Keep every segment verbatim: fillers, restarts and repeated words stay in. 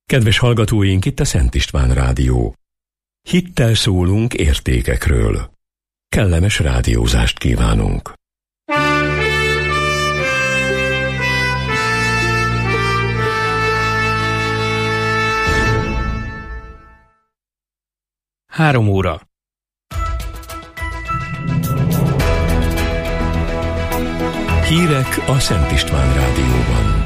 Kedves hallgatóink, itt a Szent István Rádió. Hittel szólunk értékekről. Kellemes rádiózást kívánunk. Három óra. Hírek a Szent István Rádióban.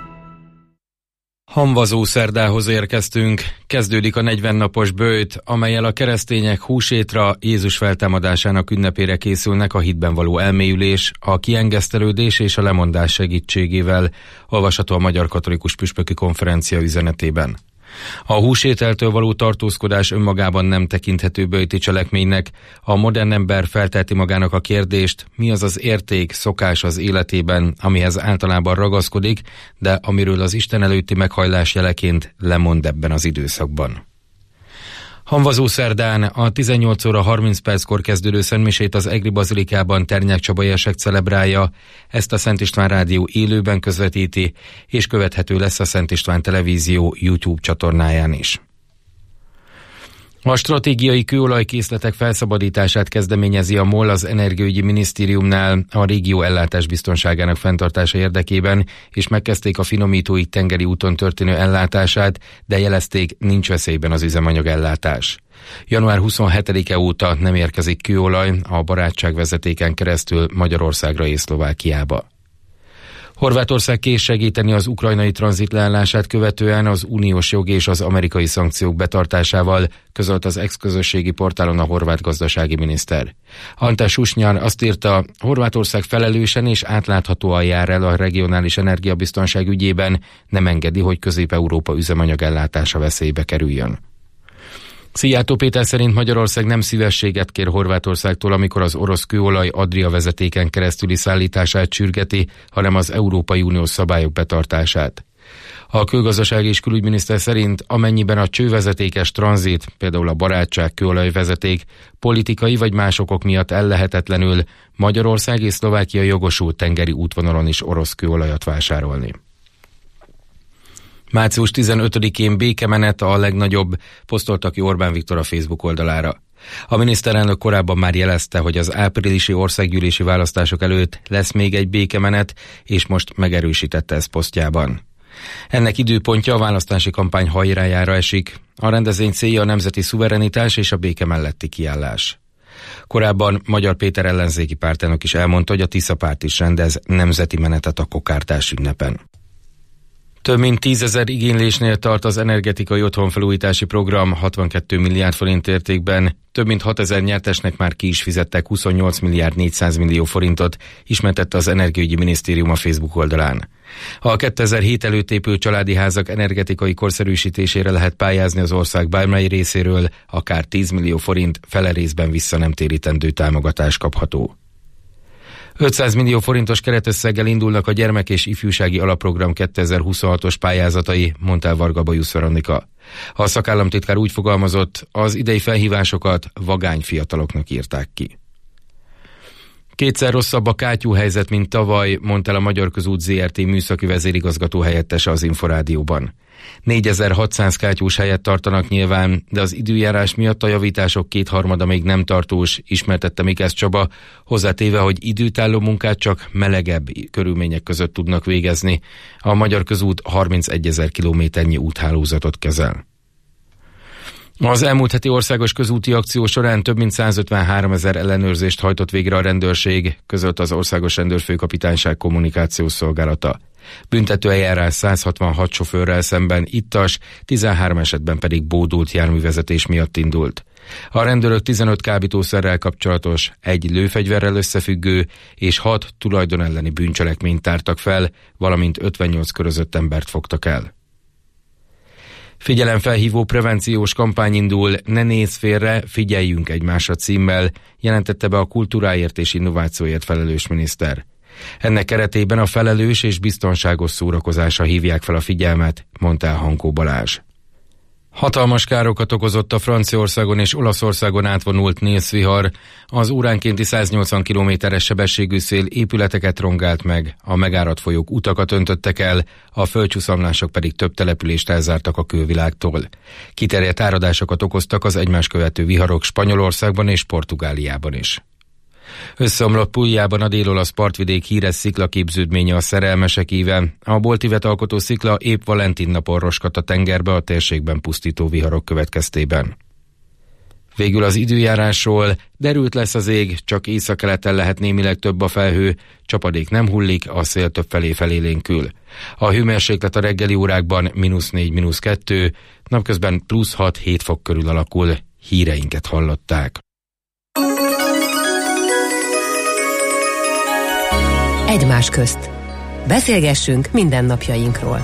Hamvazó szerdához érkeztünk, kezdődik a negyvennapos böjt, amellyel a keresztények húsvétra, Jézus feltámadásának ünnepére készülnek a hitben való elmélyülés, a kiengesztelődés és a lemondás segítségével, olvasható a Magyar Katolikus Püspöki Konferencia üzenetében. A húsételtől való tartózkodás önmagában nem tekinthető böjti cselekménynek, a modern ember felteheti magának a kérdést, mi az az érték, szokás az életében, amihez általában ragaszkodik, de amiről az Isten előtti meghajlás jeleként lemond ebben az időszakban. Hamvazó szerdán a tizennyolc óra harminc perckor kezdődő szentmisét az Egri Bazilikában Ternyák Csaba érsek celebrálja, ezt a Szent István Rádió élőben közvetíti, és követhető lesz a Szent István Televízió YouTube csatornáján is. A stratégiai kőolajkészletek felszabadítását kezdeményezi a MOL az Energiaügyi Minisztériumnál a régió ellátás biztonságának fenntartása érdekében, és megkezdték a finomítói tengeri úton történő ellátását, de jelezték, nincs veszélyben az üzemanyagellátás. január huszonhetedike óta nem érkezik kőolaj a barátság vezetéken keresztül Magyarországra és Szlovákiába. Horvátország kész segíteni az ukrajnai tranzit leállását követően az uniós jog és az amerikai szankciók betartásával, közölt az ex-közösségi portálon a horvát gazdasági miniszter. Ante Susnyar azt írta, Horvátország felelősen és átláthatóan jár el a regionális energiabiztonság ügyében, nem engedi, hogy Közép-Európa üzemanyagellátása veszélybe kerüljön. Szijjártó Péter szerint Magyarország nem szívességet kér Horvátországtól, amikor az orosz kőolaj Adria vezetéken keresztüli szállítását sürgeti, hanem az Európai Uniós szabályok betartását. A külgazdasági és külügyminiszter szerint amennyiben a csővezetékes tranzit, például a barátság kőolajvezeték politikai vagy más okok miatt ellehetetlenül, Magyarország és Szlovákia jogosult tengeri útvonalon is orosz kőolajat vásárolni. március tizenötödikén békemenet a legnagyobb, posztolta ki Orbán Viktor a Facebook oldalára. A miniszterelnök korábban már jelezte, hogy az áprilisi országgyűlési választások előtt lesz még egy békemenet, és most megerősítette ezt posztjában. Ennek időpontja a választási kampány hajrájára esik. A rendezvény célja a nemzeti szuverenitás és a béke melletti kiállás. Korábban Magyar Péter ellenzéki pártelnök is elmondta, hogy a Tisza párt is rendez nemzeti menetet a kokártás ünnepen. Több mint tízezer igénylésnél tart az energetikai otthonfelújítási program hatvankettő milliárd forint értékben, több mint hatezer nyertesnek már ki is fizettek huszonnyolc milliárd négyszáz millió forintot, ismertette az Energiaügyi Minisztérium a Facebook oldalán. A kétezer-hét előtt épült családi házak energetikai korszerűsítésére lehet pályázni az ország bármely részéről, akár tíz millió forint fele részben vissza nem térítendő támogatás kapható. ötszáz millió forintos keretösszeggel indulnak a gyermek- és ifjúsági alapprogram kétezer-huszonhatos pályázatai, mondta el Varga Bajusz Veronika. A szakállamtitkár úgy fogalmazott, az idei felhívásokat vagány fiataloknak írták ki. Kétszer rosszabb a kátyúhelyzet, mint tavaly, mondta el a Magyar Közút zé er té műszaki vezérigazgató helyettese az Inforádióban. négyezer-hatszáz kátyús helyet tartanak nyilván, de az időjárás miatt a javítások kétharmada még nem tartós, ismertette Mikesz Csaba, hozzátéve, hogy időtálló munkát csak melegebb körülmények között tudnak végezni. A Magyar Közút harmincegyezer kilométernyi úthálózatot kezel. Az elmúlt heti országos közúti akció során több mint százötvenháromezer ellenőrzést hajtott végre a rendőrség, közölt az Országos Rendőrfőkapitányság kommunikációs szolgálata. Büntetőeljárás száz hatvanhat sofőrrel szemben ittas, tizenhárom esetben pedig bódult járművezetés miatt indult. A rendőrök tizenöt kábítószerrel kapcsolatos, egy lőfegyverrel összefüggő és hat tulajdon elleni bűncselekményt tártak fel, valamint ötvennyolc körözött embert fogtak el. Figyelemfelhívó prevenciós kampány indul, ne nézz félre, figyeljünk egymásra címmel, jelentette be a kultúráért és innovációért felelős miniszter. Ennek keretében a felelős és biztonságos szórakozásra hívják fel a figyelmet, mondta el Hankó Balázs. Hatalmas károkat okozott a Franciaországon és Olaszországon átvonult Nils vihar. Az óránkénti száznyolcvan kilométeres sebességű szél épületeket rongált meg, a megáradt folyók utakat öntöttek el, a földcsúszamlások pedig több települést elzártak a külvilágtól. Kiterjedt áradásokat okoztak az egymást követő viharok Spanyolországban és Portugáliában is. Összeomlott Puljában a dél-olasz partvidék híres sziklaképződménye a Szerelmesek íve. A boltívet alkotó szikla épp Valentin napon roskadt a tengerbe a térségben pusztító viharok következtében. Végül az időjárásról: derült lesz az ég, csak északkeleten lehet némileg több a felhő, csapadék nem hullik, a szél többfelé felélénkül. A hőmérséklet a reggeli órákban mínusz négy, mínusz kettő, napközben plusz hat-hét fok körül alakul. Híreinket hallották. Egymás közt. Beszélgessünk mindennapjainkról.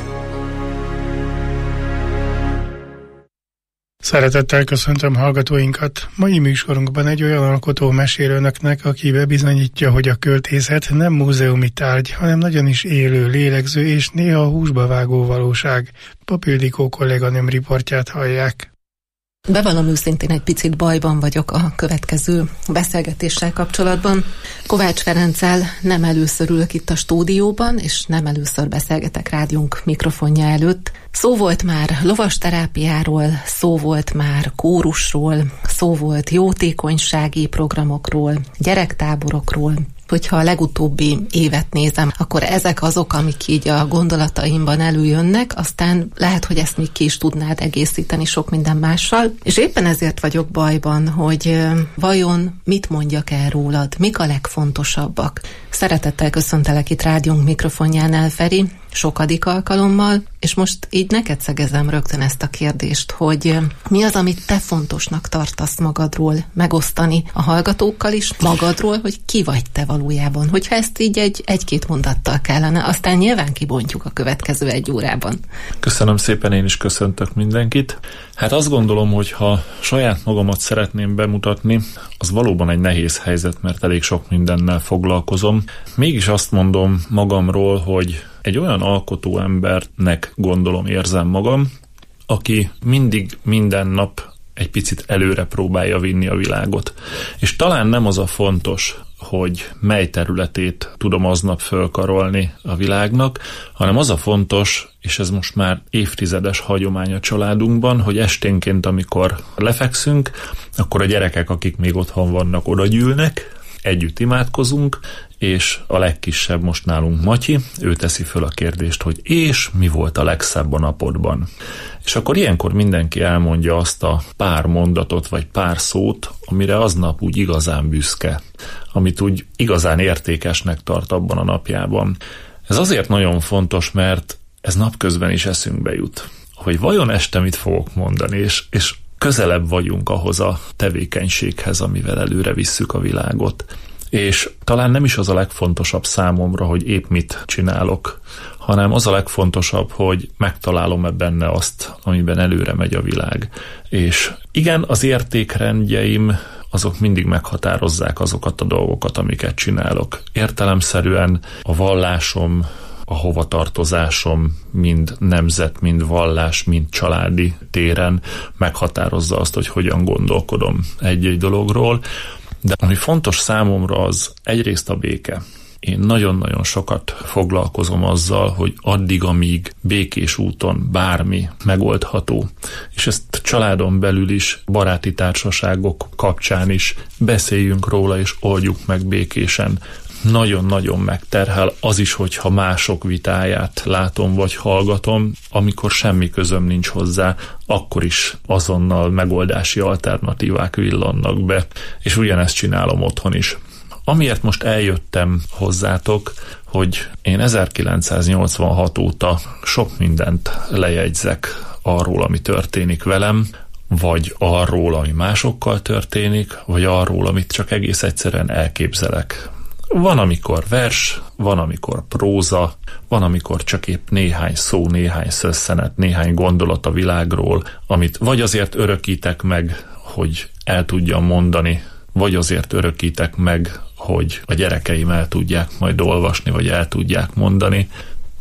Szeretettel köszöntöm hallgatóinkat. Mai műsorunkban egy olyan alkotó mesél önöknek, aki bebizonyítja, hogy a költészet nem múzeumi tárgy, hanem nagyon is élő, lélegző és néha húsba vágó valóság. Pap Ildikó kolléganőm riportját hallják. Bevallom őszintén, egy picit bajban vagyok a következő beszélgetéssel kapcsolatban. Kovács Ferenccel nem először ülök itt a stúdióban, és nem először beszélgetek rádiónk mikrofonja előtt. Szó volt már lovasterápiáról, szó volt már kórusról, szó volt jótékonysági programokról, gyerektáborokról. Hogyha a legutóbbi évet nézem, akkor ezek azok, amik így a gondolataimban előjönnek, aztán lehet, hogy ezt még ki is tudnád egészíteni sok minden mással. És éppen ezért vagyok bajban, hogy vajon mit mondjak el rólad, mik a legfontosabbak. Szeretettel köszöntelek itt rádiónk mikrofonjánál, Feri, sokadik alkalommal, és most így neked szegezem rögtön ezt a kérdést, hogy mi az, amit te fontosnak tartasz magadról megosztani a hallgatókkal is, magadról, hogy ki vagy te valójában, hogyha ezt így egy, egy-két mondattal kellene, aztán nyilván kibontjuk a következő egy órában. Köszönöm szépen, én is köszöntök mindenkit. Hát azt gondolom, hogy ha saját magamat szeretném bemutatni, az valóban egy nehéz helyzet, mert elég sok mindennel foglalkozom. Mégis azt mondom magamról, hogy egy olyan alkotó embernek gondolom, érzem magam, aki mindig minden nap egy picit előre próbálja vinni a világot. És talán nem az a fontos, hogy mely területét tudom aznap fölkarolni a világnak, hanem az a fontos, és ez most már évtizedes hagyomány a családunkban, hogy esténként, amikor lefekszünk, akkor a gyerekek, akik még otthon vannak, odagyűlnek, együtt imádkozunk, és a legkisebb most nálunk Matyi, ő teszi föl a kérdést, hogy és mi volt a legszebb a napodban. És akkor ilyenkor mindenki elmondja azt a pár mondatot, vagy pár szót, amire aznap úgy igazán büszke, amit úgy igazán értékesnek tart abban a napjában. Ez azért nagyon fontos, mert ez napközben is eszünkbe jut, hogy vajon este mit fogok mondani, és, és közelebb vagyunk ahhoz a tevékenységhez, amivel előre visszük a világot. És talán nem is az a legfontosabb számomra, hogy épp mit csinálok, hanem az a legfontosabb, hogy megtalálom-e benne azt, amiben előre megy a világ. És igen, az értékrendjeim azok mindig meghatározzák azokat a dolgokat, amiket csinálok. Értelemszerűen a vallásom, a hovatartozásom mind nemzet, mind vallás, mind családi téren meghatározza azt, hogy hogyan gondolkodom egy-egy dologról. De ami fontos számomra, az egyrészt a béke. Én nagyon-nagyon sokat foglalkozom azzal, hogy addig, amíg békés úton bármi megoldható, és ezt családon belül is, baráti társaságok kapcsán is beszéljünk róla, és oldjuk meg békésen. Nagyon-nagyon megterhel az is, hogyha mások vitáját látom vagy hallgatom, amikor semmi közöm nincs hozzá, akkor is azonnal megoldási alternatívák villannak be, és ugyanezt csinálom otthon is. Amiért most eljöttem hozzátok, hogy én ezerkilencszáznyolcvanhat óta sok mindent lejegyzek arról, ami történik velem, vagy arról, ami másokkal történik, vagy arról, amit csak egész egyszerűen elképzelek. Van, amikor vers, van, amikor próza, van, amikor csak épp néhány szó, néhány szösszenet, néhány gondolat a világról, amit vagy azért örökítek meg, hogy el tudjam mondani, vagy azért örökítek meg, hogy a gyerekeim el tudják majd olvasni, vagy el tudják mondani,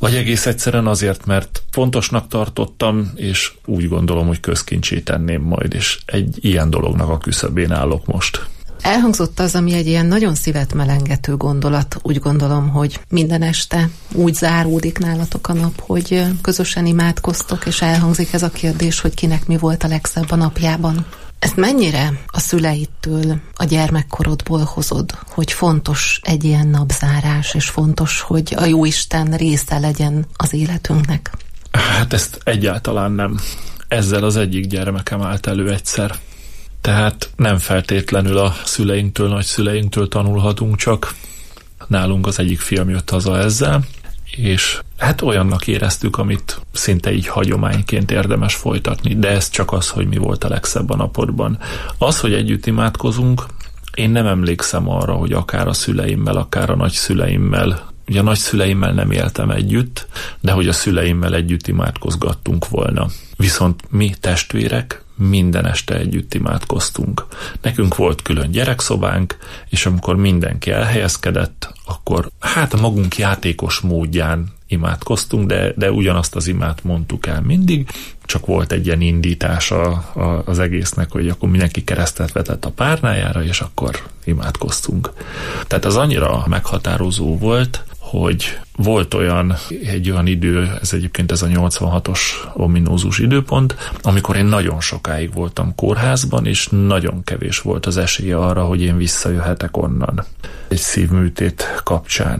vagy egész egyszerűen azért, mert fontosnak tartottam, és úgy gondolom, hogy közkincsé tenném majd, és egy ilyen dolognak a küszöbén állok most. Elhangzott az, ami egy ilyen nagyon szívet melengető gondolat. Úgy gondolom, hogy minden este úgy záródik nálatok a nap, hogy közösen imádkoztok, és elhangzik ez a kérdés, hogy kinek mi volt a legszebb a napjában. Ezt mennyire a szüleidtől, a gyermekkorodból hozod, hogy fontos egy ilyen napzárás, és fontos, hogy a Jóisten része legyen az életünknek? Hát ezt egyáltalán nem. Ezzel az egyik gyermekem állt elő egyszer. Tehát nem feltétlenül a szüleinktől, nagyszüleinktől tanulhatunk, csak nálunk az egyik fiam jött haza ezzel, és hát olyannak éreztük, amit szinte így hagyományként érdemes folytatni, de ez csak az, hogy mi volt a legszebb a napodban. Az, hogy együtt imádkozunk, én nem emlékszem arra, hogy akár a szüleimmel, akár a nagyszüleimmel, ugye a nagyszüleimmel nem éltem együtt, de hogy a szüleimmel együtt imádkozgattunk volna. Viszont mi testvérek minden este együtt imádkoztunk. Nekünk volt külön gyerekszobánk, és amikor mindenki elhelyezkedett, akkor hát a magunk játékos módján imádkoztunk, de, de ugyanazt az imát mondtuk el mindig, csak volt egy ilyen indítása a, az egésznek, hogy akkor mindenki keresztet vetett a párnájára, és akkor imádkoztunk. Tehát az annyira meghatározó volt, hogy volt olyan, egy olyan idő, ez egyébként ez a nyolcvanhatos ominózus időpont, amikor én nagyon sokáig voltam kórházban, és nagyon kevés volt az esélye arra, hogy én visszajöhetek onnan egy szívműtét kapcsán.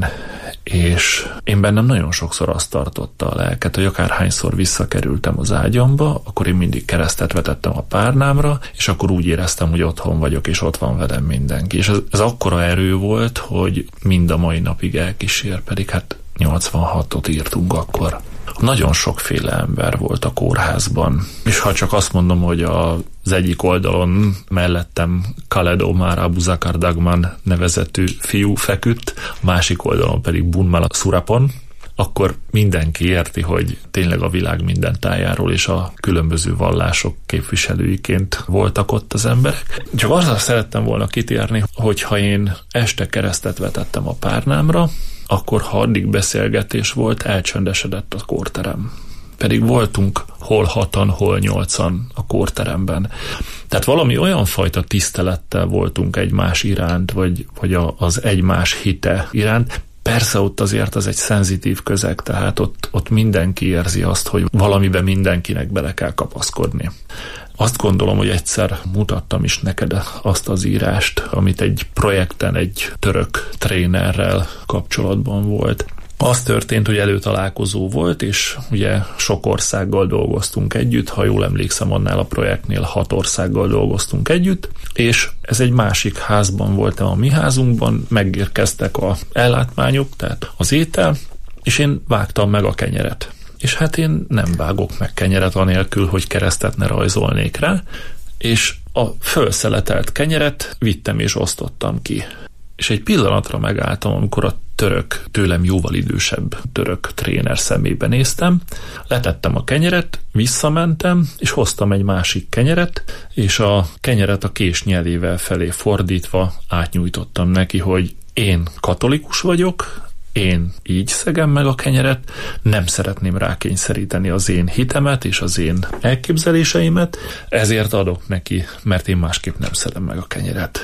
És én bennem nagyon sokszor azt tartotta a lelket, hogy akárhányszor visszakerültem az ágyamba, akkor én mindig keresztet vetettem a párnámra, és akkor úgy éreztem, hogy otthon vagyok, és ott van velem mindenki. És ez, ez akkora erő volt, hogy mind a mai napig elkísér, pedig hát nyolcvanhatot írtunk akkor. Nagyon sokféle ember volt a kórházban, és ha csak azt mondom, hogy az egyik oldalon mellettem Khaled Omar Abu Zakar Dagman nevezetű fiú feküdt, a másik oldalon pedig Bunmala Surapon, akkor mindenki érti, hogy tényleg a világ minden tájáról és a különböző vallások képviselőiként voltak ott az emberek. Csak arra szerettem volna kitérni, hogyha én este keresztet vetettem a párnámra, akkor ha addig beszélgetés volt, elcsöndesedett a kórterem. Pedig voltunk hol hatan, hol nyolcan a kórteremben. Tehát valami olyan fajta tisztelettel voltunk egymás iránt, vagy, vagy a, az egymás hite iránt. Persze ott azért az egy szenzitív közeg, tehát ott, ott mindenki érzi azt, hogy valamiben mindenkinek bele kell kapaszkodni. Azt gondolom, hogy egyszer mutattam is neked azt az írást, amit egy projekten egy török trénerrel kapcsolatban volt. Az történt, hogy előtalálkozó volt, és ugye sok országgal dolgoztunk együtt, ha jól emlékszem, annál a projektnél hat országgal dolgoztunk együtt, és ez egy másik házban volt, a mi házunkban, megérkeztek a ellátmányok, tehát az étel, és én vágtam meg a kenyeret. És hát én nem vágok meg kenyeret anélkül, hogy keresztet ne rajzolnék rá, és a fölszeletelt kenyeret vittem és osztottam ki. És egy pillanatra megálltam, amikor a török, tőlem jóval idősebb török tréner szemébe néztem, letettem a kenyeret, visszamentem, és hoztam egy másik kenyeret, és a kenyeret a kés nyelével felé fordítva átnyújtottam neki, hogy én katolikus vagyok, én így szegem meg a kenyeret, nem szeretném rákényszeríteni az én hitemet és az én elképzeléseimet, ezért adok neki, mert én másképp nem szedem meg a kenyeret.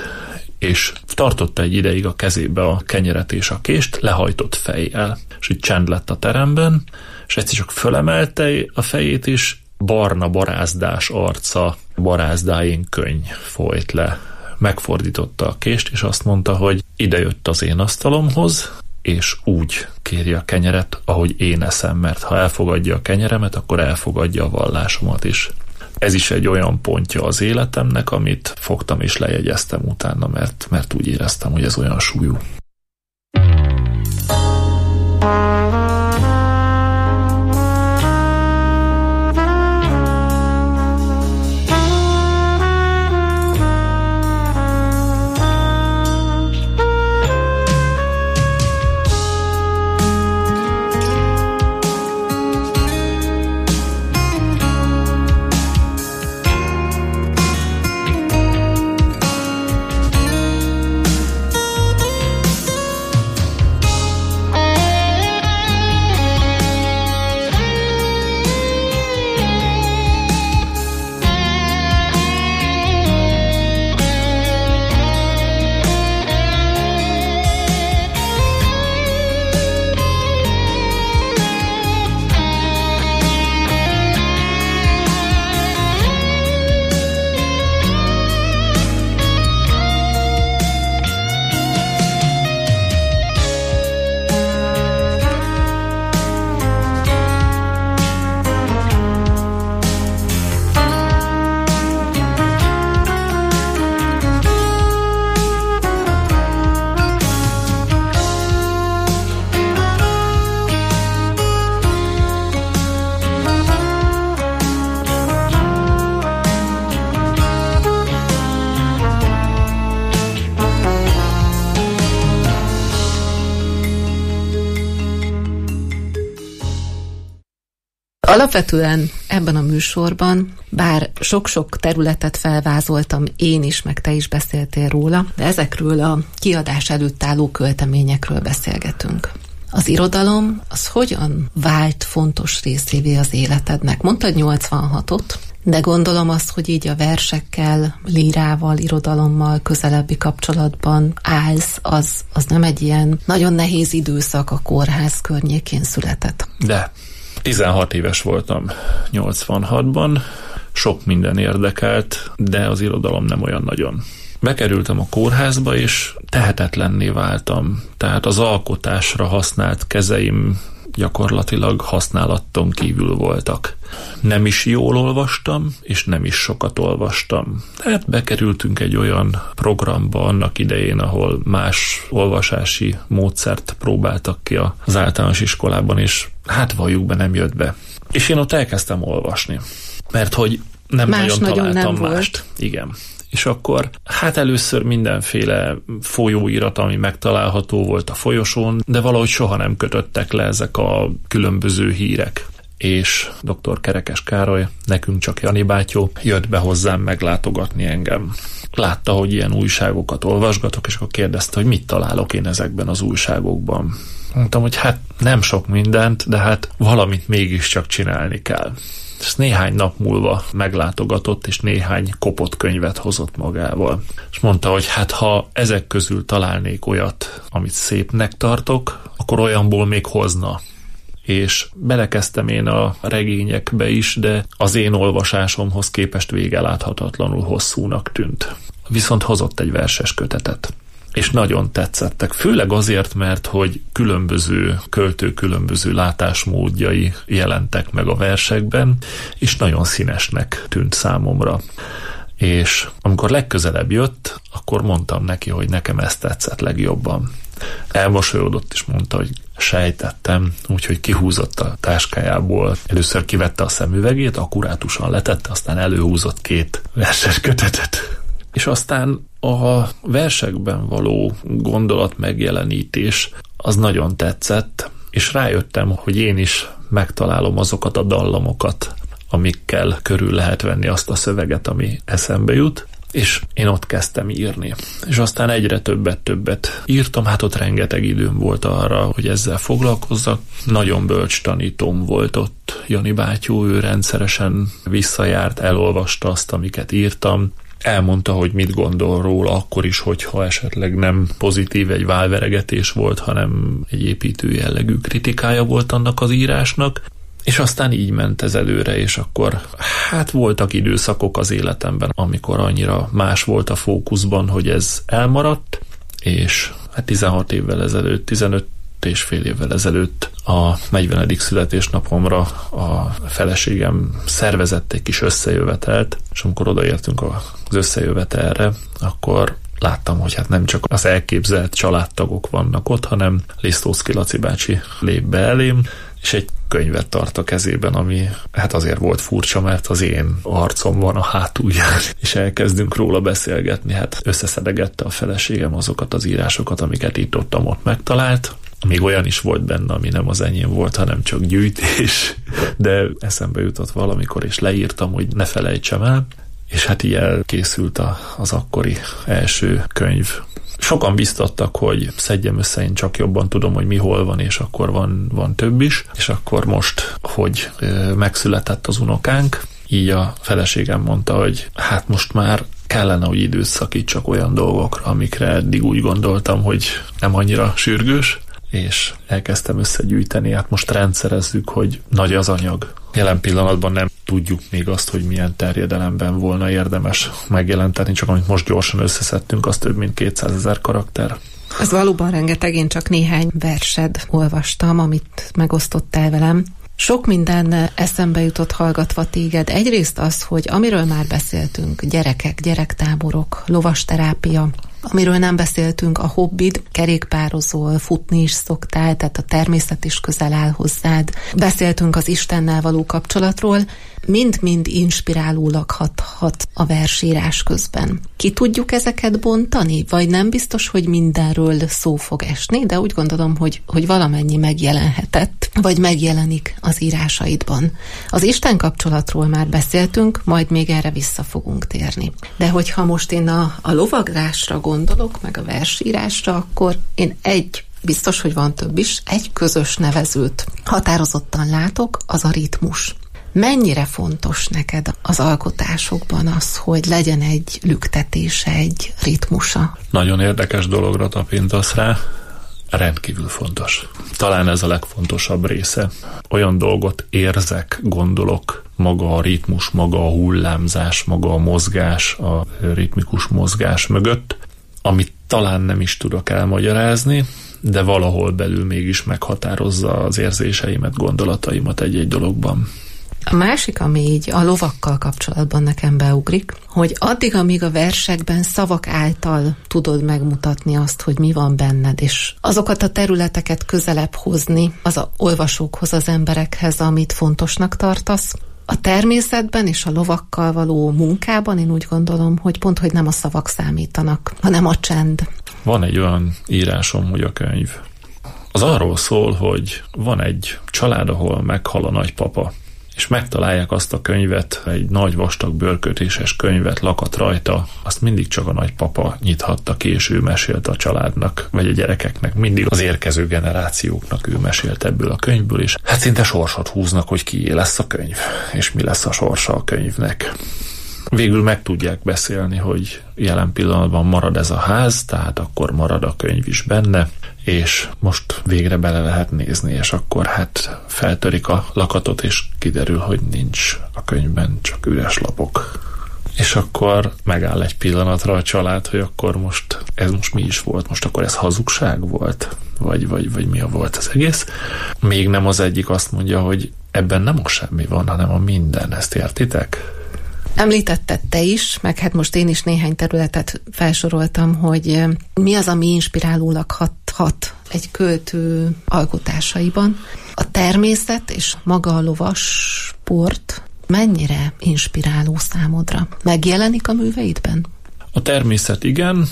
És tartotta egy ideig a kezébe a kenyeret és a kést, lehajtott fejjel, és így csend lett a teremben, és egyszer csak fölemelte a fejét, és barna barázdás arca, barázdáin könny folyt le. Megfordította a kést, és azt mondta, hogy idejött az én asztalomhoz, és úgy kéri a kenyeret, ahogy én eszem, mert ha elfogadja a kenyeremet, akkor elfogadja a vallásomat is. Ez is egy olyan pontja az életemnek, amit fogtam és lejegyeztem utána, mert, mert úgy éreztem, hogy ez olyan súlyú. Alapvetően ebben a műsorban, bár sok-sok területet felvázoltam én is, meg te is beszéltél róla, de ezekről a kiadás előtt álló költeményekről beszélgetünk. Az irodalom, az hogyan vált fontos részévé az életednek? Mondtad nyolcvanhatot, de gondolom azt, hogy így a versekkel, lírával, irodalommal közelebbi kapcsolatban állsz, az, az nem egy ilyen nagyon nehéz időszak a kórház környékén született. De tizenhat éves voltam nyolcvanhatban, sok minden érdekelt, de az irodalom nem olyan nagyon. Bekerültem a kórházba, és tehetetlenné váltam. Tehát az alkotásra használt kezeim gyakorlatilag használaton kívül voltak. Nem is jól olvastam, és nem is sokat olvastam. Tehát bekerültünk egy olyan programba annak idején, ahol más olvasási módszert próbáltak ki az általános iskolában, és hát valljuk be, nem jött be. És én ott elkezdtem olvasni, mert hogy nem más nagyon, nagyon találtam nem mást. volt. Igen. És akkor hát először mindenféle folyóirat, ami megtalálható volt a folyosón, de valahogy soha nem kötöttek le ezek a különböző hírek. És doktor Kerekes Károly, nekünk csak Jani bátyó, jött be hozzám meglátogatni engem. Látta, hogy ilyen újságokat olvasgatok, és akkor kérdezte, hogy mit találok én ezekben az újságokban. Mondtam, hogy hát nem sok mindent, de hát valamit mégiscsak csinálni kell. És néhány nap múlva meglátogatott, és néhány kopott könyvet hozott magával. És mondta, hogy hát ha ezek közül találnék olyat, amit szépnek tartok, akkor olyanból még hozna. És belekezdtem én a regényekbe is, de az én olvasásomhoz képest végeláthatatlanul hosszúnak tűnt. Viszont hozott egy verses kötetet. És nagyon tetszettek. Főleg azért, mert hogy különböző költő különböző látásmódjai jelentek meg a versekben, és nagyon színesnek tűnt számomra. És amikor legközelebb jött, akkor mondtam neki, hogy nekem ez tetszett legjobban. Elmosolyodott, és mondta, hogy sejtettem, úgyhogy kihúzott a táskájából. Először kivette a szemüvegét, akkurátusan letette, aztán előhúzott két verses kötetet. És aztán a versekben való gondolat megjelenítés az nagyon tetszett, és rájöttem, hogy én is megtalálom azokat a dallamokat, amikkel körül lehet venni azt a szöveget, ami eszembe jut, és én ott kezdtem írni. És aztán egyre többet-többet írtam, hát ott rengeteg időm volt arra, hogy ezzel foglalkozzak. Nagyon bölcs tanítóm volt ott Jani bátyó, ő rendszeresen visszajárt, elolvasta azt, amiket írtam, elmondta, hogy mit gondol róla akkor is, hogyha esetleg nem pozitív egy válveregetés volt, hanem egy építő jellegű kritikája volt annak az írásnak, és aztán így ment ez előre, és akkor hát voltak időszakok az életemben, amikor annyira más volt a fókuszban, hogy ez elmaradt, és hát tizenhat évvel ezelőtt, tizenöt és fél évvel ezelőtt a negyvenedik születésnapomra a feleségem szervezett egy kis összejövetelt, és amikor odaértünk az összejövetelre, akkor láttam, hogy hát nem csak az elképzelt családtagok vannak ott, hanem Lisztóczky Laci bácsi lép be elém, és egy könyvet tart a kezében, ami hát azért volt furcsa, mert az én arcom van a hátulján, és elkezdünk róla beszélgetni. Hát összeszedegette a feleségem azokat az írásokat, amiket itt ott, ott megtalált. Még olyan is volt benne, ami nem az enyém volt, hanem csak gyűjtés, de eszembe jutott valamikor, és leírtam, hogy ne felejtsem el, és hát így elkészült a, az akkori első könyv. Sokan biztattak, hogy szedjem össze, én csak jobban tudom, hogy mi hol van, és akkor van, van több is, és akkor most, hogy ö, megszületett az unokánk, így a feleségem mondta, hogy hát most már kellene, hogy időt szakítsak olyan dolgokra, amikre eddig úgy gondoltam, hogy nem annyira sürgős, és elkezdtem összegyűjteni. Hát most rendszerezzük, hogy nagy az anyag. Jelen pillanatban nem tudjuk még azt, hogy milyen terjedelemben volna érdemes megjelenteni, csak amit most gyorsan összeszedtünk, az több mint kétszázezer karakter. Ez valóban rengeteg, én csak néhány versed olvastam, amit megosztottál velem. Sok minden eszembe jutott hallgatva téged. Egyrészt az, hogy amiről már beszéltünk, gyerekek, gyerektáborok, lovasterápia, Amiről nem beszéltünk, a hobbid, kerékpározol, futni is szoktál, tehát a természet is közel áll hozzád. Beszéltünk az Istennel való kapcsolatról, mind-mind inspirálólag hathat a versírás közben. Ki tudjuk ezeket bontani? Vagy nem biztos, hogy mindenről szó fog esni, de úgy gondolom, hogy, hogy valamennyi megjelenhetett, vagy megjelenik az írásaidban. Az Isten kapcsolatról már beszéltünk, majd még erre vissza fogunk térni. De hogyha most én a, a lovaglásra gondolok, meg a versírásra, akkor én egy, biztos, hogy van több is, egy közös nevezőt határozottan látok, az a ritmus. Mennyire fontos neked az alkotásokban az, hogy legyen egy lüktetése, egy ritmusa? Nagyon érdekes dologra tapintasz rá. Rendkívül fontos. Talán ez a legfontosabb része. Olyan dolgot érzek, gondolok, maga a ritmus, maga a hullámzás, maga a mozgás, a ritmikus mozgás mögött, amit talán nem is tudok elmagyarázni, de valahol belül mégis meghatározza az érzéseimet, gondolataimat egy-egy dologban. A másik, ami így a lovakkal kapcsolatban nekem beugrik, hogy addig, amíg a versekben szavak által tudod megmutatni azt, hogy mi van benned, és azokat a területeket közelebb hozni az a olvasókhoz, az emberekhez, amit fontosnak tartasz, a természetben és a lovakkal való munkában én úgy gondolom, hogy pont, hogy nem a szavak számítanak, hanem a csend. Van egy olyan írásom, hogy a könyv. Az arról szól, hogy van egy család, ahol meghal a nagypapa, és megtalálják azt a könyvet, egy nagy vastag bőrkötéses könyvet, lakat rajta, azt mindig csak a nagypapa nyithatta ki, és ő mesélt a családnak, vagy a gyerekeknek, mindig az érkező generációknak ő mesélt ebből a könyvből, és hát szinte sorsot húznak, hogy kié lesz a könyv, és mi lesz a sorsa a könyvnek. Végül meg tudják beszélni, hogy jelen pillanatban marad ez a ház, tehát akkor marad a könyv is benne, és most végre bele lehet nézni, és akkor hát feltörik a lakatot, és kiderül, hogy nincs a könyvben, csak üres lapok. És akkor megáll egy pillanatra a család, hogy akkor most ez most mi is volt, most akkor ez hazugság volt, vagy, vagy, vagy mi a volt az egész. Még nem az egyik azt mondja, hogy ebben nem a semmi van, hanem a minden, ezt értitek? Említetted te is, meg hát most én is néhány területet felsoroltam, hogy mi az, ami inspirálólag hathat egy költő alkotásaiban. A természet és maga a lovas sport mennyire inspiráló számodra? Megjelenik a műveidben? A természet igen,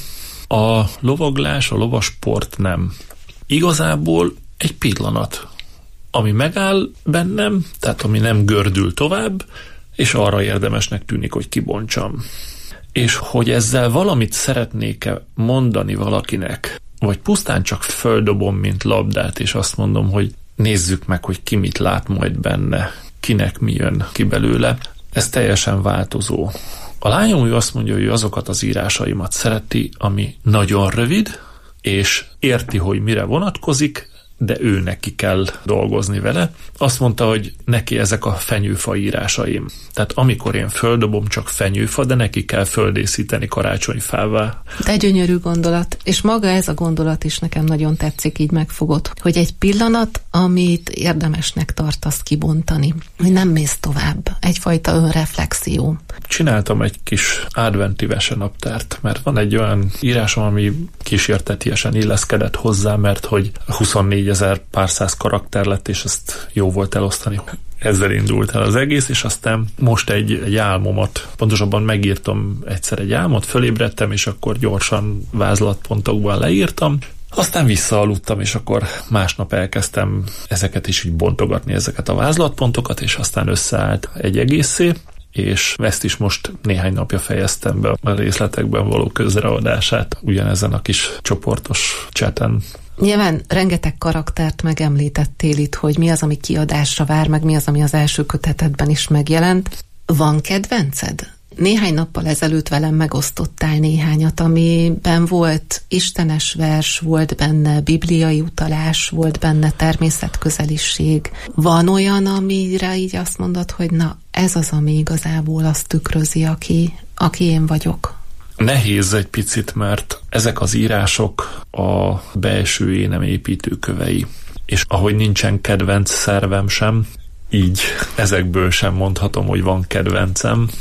a lovaglás, a lovasport nem. Igazából egy pillanat, ami megáll bennem, tehát ami nem gördül tovább, és arra érdemesnek tűnik, hogy kibontsam. És hogy ezzel valamit szeretnék-e mondani valakinek, vagy pusztán csak földobom, mint labdát, és azt mondom, hogy nézzük meg, hogy ki mit lát majd benne, kinek mi jön ki belőle. Ez teljesen változó. A lányom ő azt mondja, hogy azokat az írásaimat szereti, ami nagyon rövid, és érti, hogy mire vonatkozik, de ő neki kell dolgozni vele. Azt mondta, hogy neki ezek a fenyőfa írásaim. Tehát amikor én földobom, csak fenyőfa, de neki kell földészíteni karácsonyfává. De gyönyörű gondolat, és maga ez a gondolat is nekem nagyon tetszik, így megfogott, hogy egy pillanat, amit érdemesnek tartasz kibontani, hogy nem mész tovább. Egyfajta önreflexió. Csináltam egy kis adventi vesenaptárt, mert van egy olyan írásom, ami kísértetiesen illeszkedett hozzá, mert hogy huszonnégyezer pár száz karakter lett, és ezt jó volt elosztani. Ezzel indult el az egész, és aztán most egy, egy álmomat, pontosabban megírtam egyszer egy álmot, fölébredtem, és akkor gyorsan vázlatpontokban leírtam. Aztán visszaaludtam, és akkor másnap elkezdtem ezeket is így bontogatni, ezeket a vázlatpontokat, és aztán összeállt egy egészé, és ezt is most néhány napja fejeztem be a részletekben való közreadását ugyanezen a kis csoportos chaten. Nyilván rengeteg karaktert megemlítettél itt, hogy mi az, ami kiadásra vár, meg mi az, ami az első kötetedben is megjelent. Van kedvenced? Néhány nappal ezelőtt velem megosztottál néhányat, amiben volt istenes vers, volt benne bibliai utalás, volt benne természetközeliség. Van olyan, amire így azt mondod, hogy na, ez az, ami igazából azt tükrözi, aki, aki én vagyok? Nehéz egy picit, mert ezek az írások a belső énem építőkövei. És ahogy nincsen kedvenc szervem sem, így ezekből sem mondhatom, hogy van kedvencem.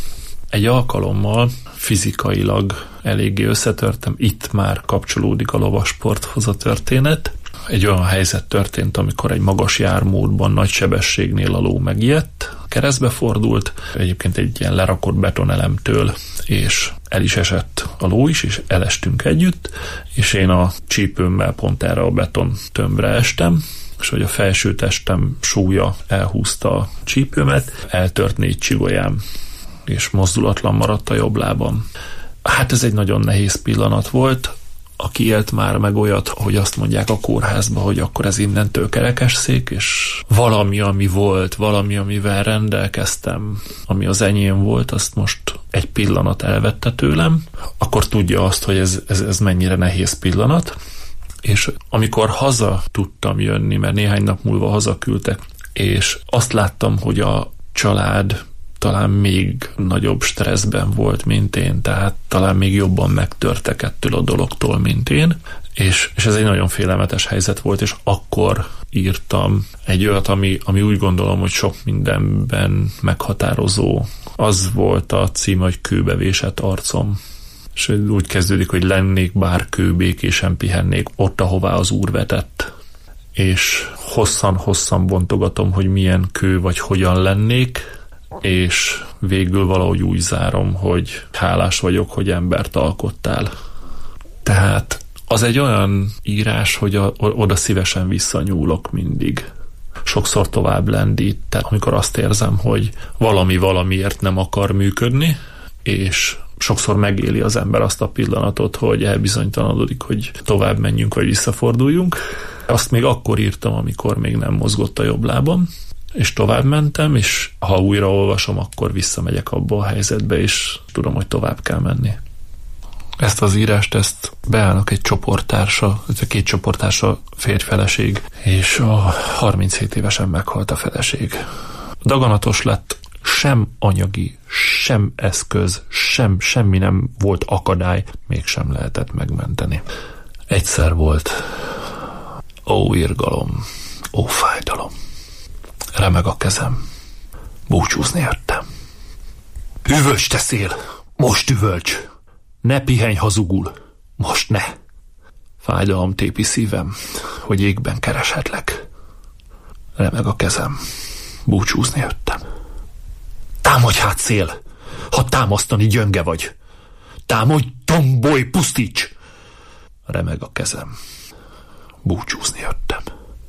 Egy alkalommal fizikailag eléggé összetörtem, itt már kapcsolódik a lovasporthoz a történet. Egy olyan helyzet történt, amikor egy magas jármódban nagy sebességnél a ló megijedt, keresztbe fordult, egyébként egy ilyen lerakott betonelemtől, és el is esett a ló is, és elestünk együtt, és én a csípőmmel pont erre a beton tömbre estem, és hogy a felső testem súlya elhúzta a csípőmet, eltört négy csigolyám, és mozdulatlan maradt a jobb lábam. Hát ez egy nagyon nehéz pillanat volt. Aki élt már meg olyat, hogy azt mondják a kórházba, hogy akkor ez innentől kerekesszék, és valami, ami volt, valami, amivel rendelkeztem, ami az enyém volt, azt most egy pillanat elvette tőlem, akkor tudja azt, hogy ez, ez, ez mennyire nehéz pillanat. És amikor haza tudtam jönni, mert néhány nap múlva hazaküldtek, és azt láttam, hogy a család talán még nagyobb stresszben volt, mint én, tehát talán még jobban megtörtek ettől a dologtól, mint én, és, és ez egy nagyon félelmetes helyzet volt, és akkor írtam egy olyat, ami, ami úgy gondolom, hogy sok mindenben meghatározó. Az volt a cím, hogy Kőbevésett arcom. És úgy kezdődik, hogy lennék bár kő, békésen pihennék ott, ahová az Úr vetett. És hosszan-hosszan bontogatom, hogy milyen kő, vagy hogyan lennék, és végül valahogy úgy zárom, hogy hálás vagyok, hogy embert alkottál. Tehát az egy olyan írás, hogy a, oda szívesen visszanyúlok mindig. Sokszor tovább lendít, tehát amikor azt érzem, hogy valami valamiért nem akar működni, és sokszor megéli az ember azt a pillanatot, hogy elbizonytalanodik, hogy tovább menjünk, vagy visszaforduljunk. Azt még akkor írtam, amikor még nem mozgott a jobb lábam, és tovább mentem, és ha újra olvasom, akkor visszamegyek abba a helyzetbe, és tudom, hogy tovább kell menni. Ezt az írást, ezt beállnak egy csoporttársa, ez a két csoporttársa férjfeleség, és a harminchét évesen meghalt a feleség. Daganatos lett, sem anyagi, sem eszköz, sem, semmi nem volt akadály, mégsem lehetett megmenteni. Egyszer volt. Ó, irgalom, ó, fájdalom. Remeg a kezem. Búcsúzni jöttem. Üvölts, te szél! Most üvölts! Ne pihenj hazugul! Most ne! Fájdalom tépi szívem, hogy égben kereshetlek. Remeg a kezem. Búcsúzni jöttem. Támadj hát, szél! Ha támasztani gyönge vagy! Támadj, tombolj, pusztíts! Remeg a kezem. Búcsúzni jöttem.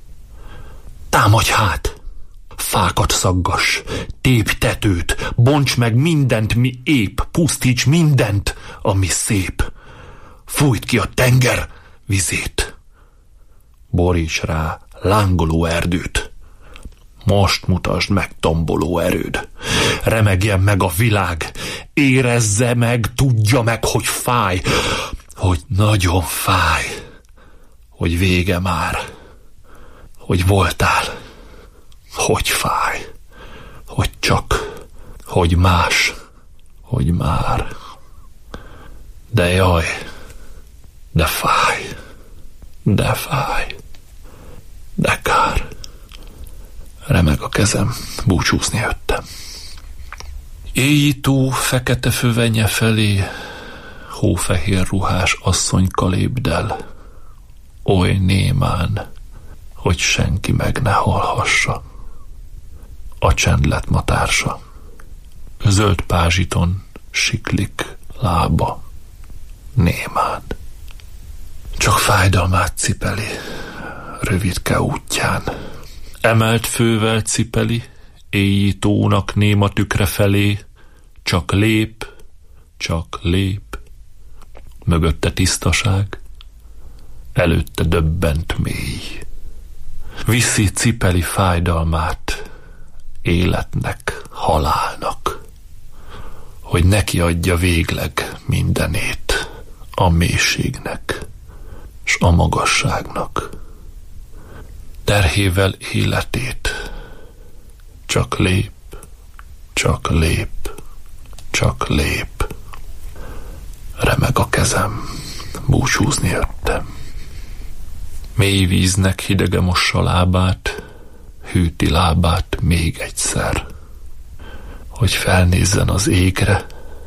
Támadj hát! Fákat szaggass, tépj tetőt, bonts meg mindent, mi épp, pusztíts mindent, ami szép. Fújt ki a tenger vizét. Boríts rá lángoló erdőt. Most mutasd meg tomboló erőd. Remegjen meg a világ, érezze meg, tudja meg, hogy fáj, hogy nagyon fáj, hogy vége már, hogy voltál. Hogy fáj, hogy csak, hogy más, hogy már. De jaj, de fáj, de fáj, de kár. Remeg a kezem, búcsúzni jöttem. Éjjító fekete fövenye felé, hófehér ruhás asszonyka lépdel, oly némán, hogy senki meg ne hallhassa. A csend lett ma társa. Zöld pázsiton siklik lába, némán. Csak fájdalmát cipeli, rövidke útján. Emelt fővel cipeli, éjjítónak néma tükre felé, csak lép, csak lép. Mögötte tisztaság, előtte döbbent mély. Viszi cipeli fájdalmát, életnek, halálnak, hogy neki adja végleg mindenét a mélységnek s a magasságnak. Terhével életét, csak lép, csak lép, csak lép. Remeg a kezem, búcsúzni jöttem. Mély víznek hidege mossa lábát, hűti lábát még egyszer, hogy felnézzen az égre,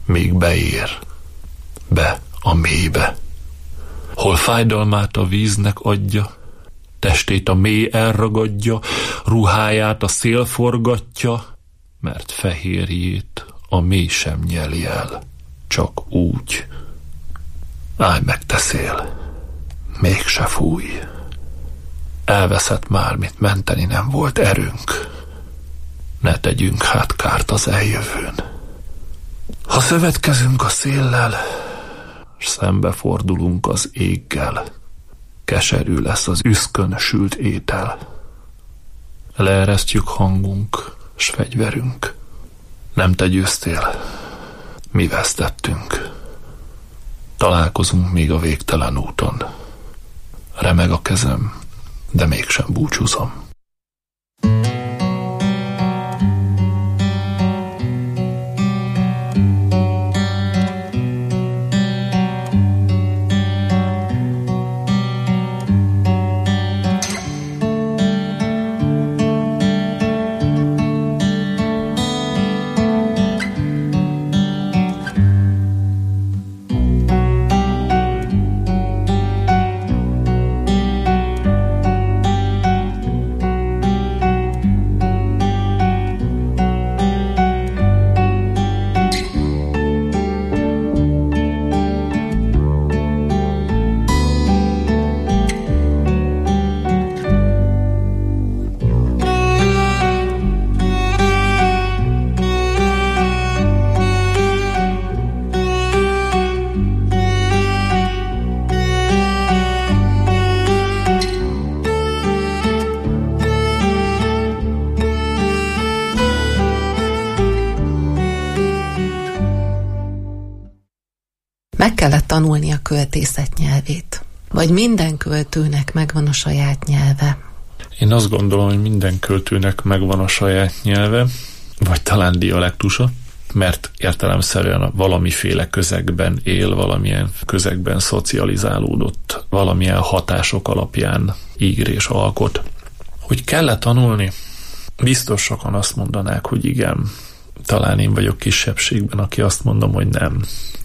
még beér, be a mélybe. Hol fájdalmát a víznek adja, testét a mély elragadja, ruháját a szél forgatja, mert fehérjét a mély sem nyeli el, csak úgy. Állj meg, te szél, mégse fúj. Elveszett már, mit menteni nem volt erőnk. Ne tegyünk hát kárt az eljövőn. Ha szövetkezünk a széllel, s szembefordulunk az éggel, keserű lesz az üszkön sült étel. Leeresztjük hangunk, s fegyverünk. Nem te győztél, mi vesztettünk. Találkozunk még a végtelen úton. Remeg a kezem, de mégsem búcsúzom. Meg kellett tanulni a költészet nyelvét. Vagy minden költőnek megvan a saját nyelve? Én azt gondolom, hogy minden költőnek megvan a saját nyelve, vagy talán dialektusa, mert értelemszerűen valamiféle közegben él, valamilyen közegben szocializálódott, valamilyen hatások alapján ír és alkot. Hogy kell-e tanulni? Biztos sokan azt mondanák, hogy igen. Talán én vagyok kisebbségben, aki azt mondom, hogy nem.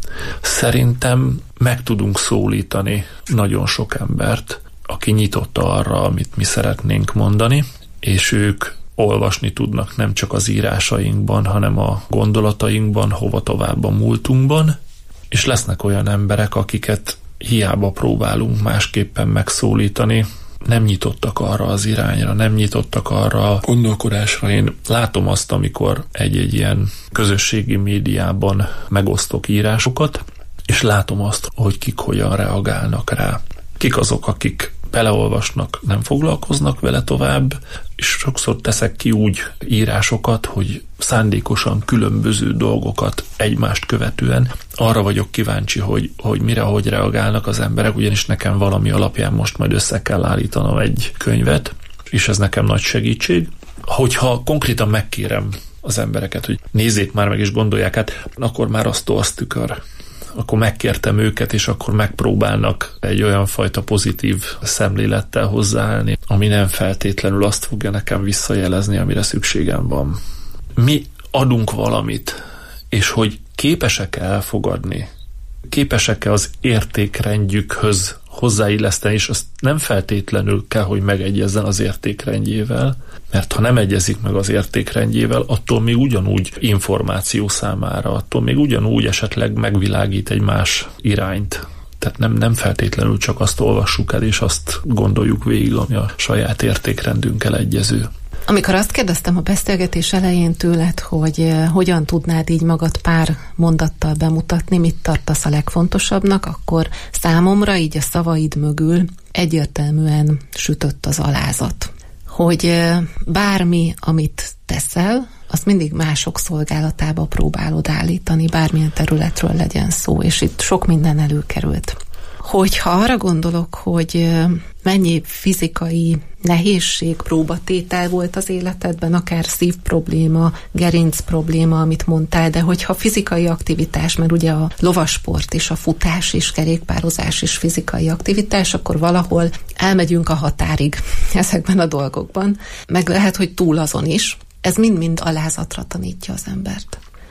Szerintem meg tudunk szólítani nagyon sok embert, aki nyitott arra, amit mi szeretnénk mondani, és ők olvasni tudnak nem csak az írásainkban, hanem a gondolatainkban, hova tovább a múltunkban, és lesznek olyan emberek, akiket hiába próbálunk másképpen megszólítani, nem nyitottak arra az irányra, nem nyitottak arra a gondolkodásra. Én látom azt, amikor egy-egy ilyen közösségi médiában megosztok írásokat, és látom azt, hogy kik hogyan reagálnak rá. Kik azok, akik beleolvasnak, nem foglalkoznak vele tovább, és sokszor teszek ki úgy írásokat, hogy szándékosan különböző dolgokat egymást követően. Arra vagyok kíváncsi, hogy, hogy mire, hogy reagálnak az emberek, ugyanis nekem valami alapján most majd össze kell állítanom egy könyvet, és ez nekem nagy segítség. Hogyha konkrétan megkérem az embereket, hogy nézzék már meg és gondolják át, akkor már az torz tükör. Akkor megkértem őket, és akkor megpróbálnak egy olyan fajta pozitív szemlélettel hozzáállni, ami nem feltétlenül azt fogja nekem visszajelezni, amire szükségem van. Mi adunk valamit, és hogy képesek-e elfogadni, képesek-e az értékrendjükhöz hozzáilleszteni, és azt nem feltétlenül kell, hogy megegyezzen az értékrendjével, mert ha nem egyezik meg az értékrendjével, attól még ugyanúgy információ számára, attól még ugyanúgy esetleg megvilágít egy más irányt. Tehát nem, nem feltétlenül csak azt olvassuk el, és azt gondoljuk végig, ami a saját értékrendünkkel egyező. Amikor azt kérdeztem a beszélgetés elején tőled, hogy uh, hogyan tudnád így magad pár mondattal bemutatni, mit tartasz a legfontosabbnak, akkor számomra így a szavaid mögül egyértelműen sütött az alázat. Hogy uh, bármi, amit teszel, azt mindig mások szolgálatába próbálod állítani, bármilyen területről legyen szó, és itt sok minden előkerült. Hogyha arra gondolok, hogy mennyi fizikai nehézség, próbatétel volt az életedben, akár szívprobléma, gerinc probléma, amit mondtál, de hogyha fizikai aktivitás, mert ugye a lovasport és a futás és kerékpározás is fizikai aktivitás, akkor valahol elmegyünk a határig ezekben a dolgokban, meg lehet, hogy túl azon is. Ez mind-mind alázatra tanítja az embert.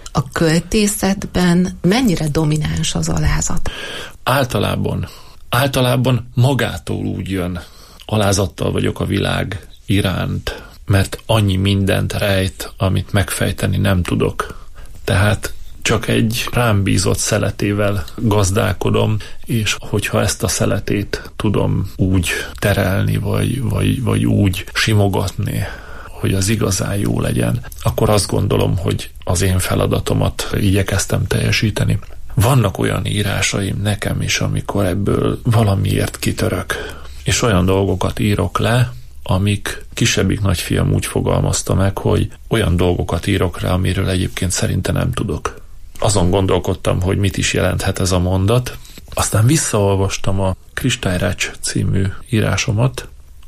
A költészetben mennyire domináns az alázat? Általában, általában magától úgy jön. Alázattal vagyok a világ iránt, mert annyi mindent rejt, amit megfejteni nem tudok. Tehát csak egy rám bízott szeletével gazdálkodom, és hogyha ezt a szeletét tudom úgy terelni, vagy, vagy, vagy úgy simogatni, hogy az igazán jó legyen, akkor azt gondolom, hogy az én feladatomat igyekeztem teljesíteni. Vannak olyan írásaim nekem is, amikor ebből valamiért kitörök, és olyan dolgokat írok le, amik kisebbik nagyfiam úgy fogalmazta meg, hogy olyan dolgokat írok rá, amiről egyébként szerintem nem tudok. Azon gondolkodtam, hogy mit is jelenthet ez a mondat. Aztán visszaolvastam a Kristályrács című írásomat,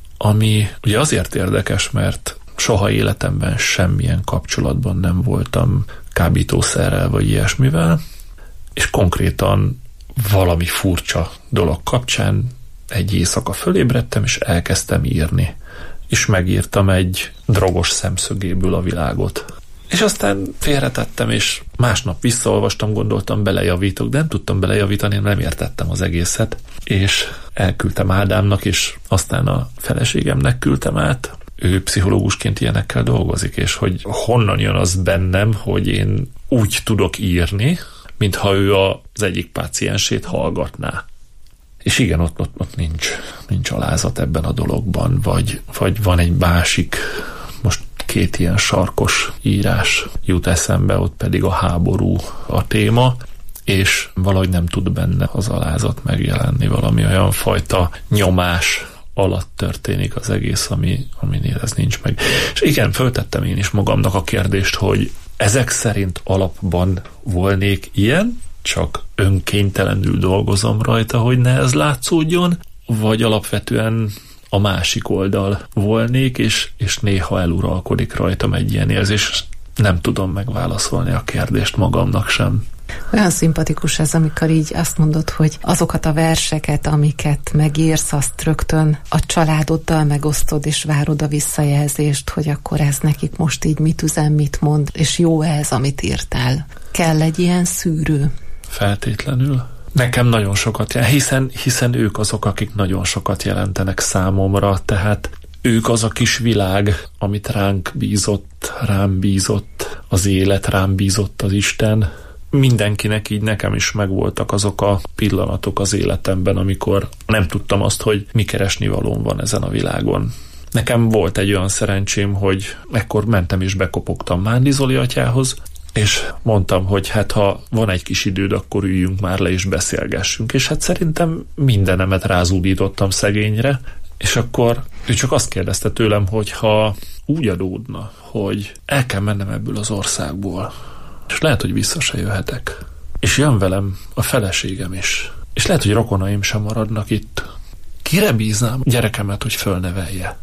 ami ugye azért érdekes, mert soha életemben semmilyen kapcsolatban nem voltam kábítószerrel vagy ilyesmivel, és konkrétan valami furcsa dolog kapcsán egy éjszaka fölébredtem, és elkezdtem írni. És megírtam egy drogos szemszögéből a világot. És aztán félretettem, és másnap visszaolvastam, gondoltam, belejavítok, de nem tudtam belejavítani, nem értettem az egészet. És elküldtem Ádámnak, és aztán a feleségemnek küldtem át. Ő pszichológusként ilyenekkel dolgozik, és hogy honnan jön az bennem, hogy én úgy tudok írni, mintha ő az egyik páciensét hallgatná. És igen, ott, ott, ott nincs, nincs alázat ebben a dologban, vagy, vagy van egy másik, most két ilyen sarkos írás jut eszembe, ott pedig a háború a téma, és valahogy nem tud benne az alázat megjelenni, valami olyan fajta nyomás alatt történik az egész, ami, aminél ez nincs meg. És igen, föltettem én is magamnak a kérdést, hogy ezek szerint alapban volnék ilyen, csak önkénytelenül dolgozom rajta, hogy ne ez látszódjon, vagy alapvetően a másik oldal volnék, és, és néha eluralkodik rajtam egy ilyen érzés. Nem tudom megválaszolni a kérdést magamnak sem. Olyan szimpatikus ez, amikor így azt mondod, hogy azokat a verseket, amiket megírsz, azt rögtön a családoddal megosztod, és várod a visszajelzést, hogy akkor ez nekik most így mit üzen, mit mond, és jó ez, amit írtál. Kell egy ilyen szűrő? Feltétlenül. Nekem nagyon sokat jelent, hiszen, hiszen ők azok, akik nagyon sokat jelentenek számomra, tehát ők az a kis világ, amit ránk bízott, rám bízott, az élet rám bízott az Isten. Mindenkinek, így nekem is megvoltak azok a pillanatok az életemben, amikor nem tudtam azt, hogy mi keresnivalóm van ezen a világon. Nekem volt egy olyan szerencsém, hogy ekkor mentem és bekopogtam Mándi Zoli atyához, és mondtam, hogy hát ha van egy kis időd, akkor üljünk már le és beszélgessünk. És hát szerintem mindenemet rázúdítottam szegényre, és akkor ő csak azt kérdezte tőlem, hogy ha úgy adódna, hogy el kell mennem ebből az országból, és lehet, hogy vissza se jöhetek. És jön velem a feleségem is. És lehet, hogy rokonaim sem maradnak itt. Kire bíznám gyerekemet, hogy fölnevelje?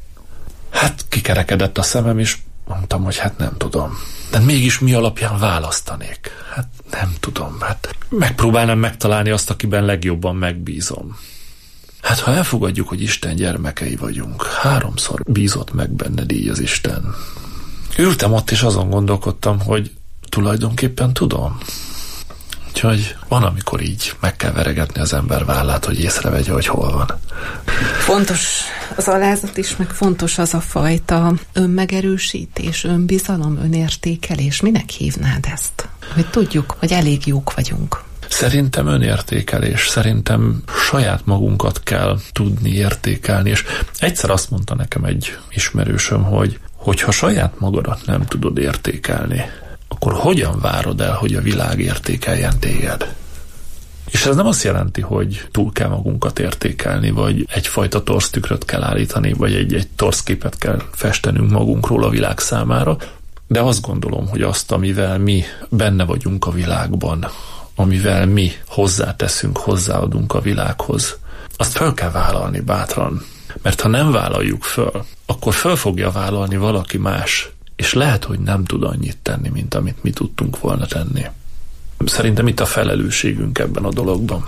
Hát kikerekedett a szemem, és mondtam, hogy hát nem tudom. De mégis mi alapján választanék? Hát nem tudom. Hát megpróbálnám megtalálni azt, akiben legjobban megbízom. Hát ha elfogadjuk, hogy Isten gyermekei vagyunk, háromszor bízott meg benned így az Isten. Ültem ott, és azon gondolkodtam, hogy tulajdonképpen tudom. Úgyhogy van, amikor így meg kell veregetni az ember vállát, hogy észrevegye, hogy hol van. Fontos az alázat is, meg fontos az a fajta önmegerősítés, önbizalom, önértékelés. Minek hívnád ezt? Hogy tudjuk, hogy elég jók vagyunk. Szerintem önértékelés, szerintem saját magunkat kell tudni értékelni, és egyszer azt mondta nekem egy ismerősöm, hogy hogyha saját magadat nem tudod értékelni, akkor hogyan várod el, hogy a világ értékeljen téged? És ez nem azt jelenti, hogy túl kell magunkat értékelni, vagy egyfajta torsztükröt kell állítani, vagy egy, egy torszképet kell festenünk magunkról a világ számára, de azt gondolom, hogy azt, amivel mi benne vagyunk a világban, amivel mi hozzáteszünk, hozzáadunk a világhoz, azt föl kell vállalni bátran. Mert ha nem vállaljuk föl, akkor föl fogja vállalni valaki más, és lehet, hogy nem tud annyit tenni, mint amit mi tudtunk volna tenni. Szerintem itt a felelősségünk ebben a dologban.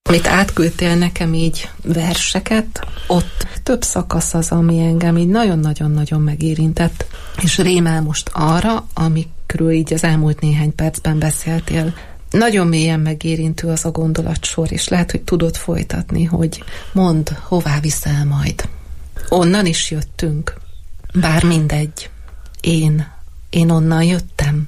Amit átküldtél nekem így verseket, ott több szakasz az, ami engem így nagyon-nagyon-nagyon megérintett, és rémel most arra, amikről így az elmúlt néhány percben beszéltél. Nagyon mélyen megérintő az a gondolatsor, és lehet, hogy tudod folytatni, hogy mondd, hová viszel majd. Onnan is jöttünk. Bár mindegy. Én, én onnan jöttem.